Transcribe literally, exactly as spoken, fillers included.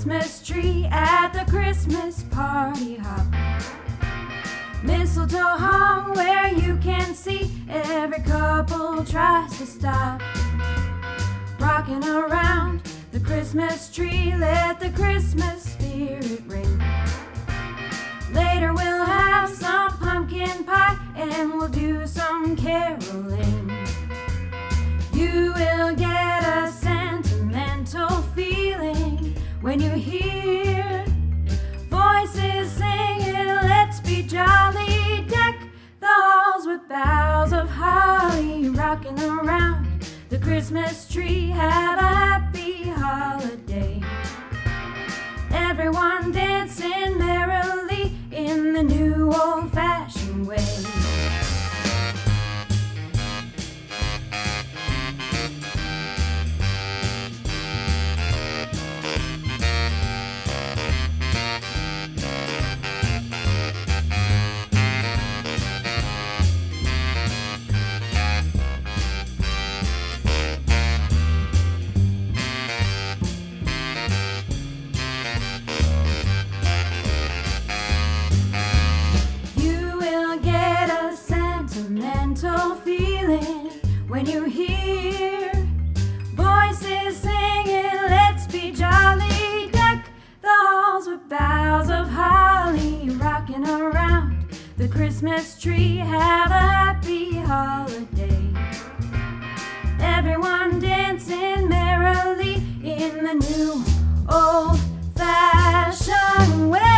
Christmas tree at the Christmas party hop. Mistletoe hung where you can see, every couple tries to stop. Rocking around the Christmas tree, let the Christmas spirit ring. Later we'll have some pumpkin pie and we'll do some caroling. You will get a sentimental feeling when you hear voices singing, let's be jolly, deck the halls with boughs of holly. Rocking around the Christmas tree, have a happy holiday. Everyone dancing merrily in the new old-fashioned way. Feeling when you hear voices singing, let's be jolly, deck the halls with boughs of holly. Rocking around the Christmas tree, have a happy holiday. Everyone dancing merrily in the new old-fashioned way.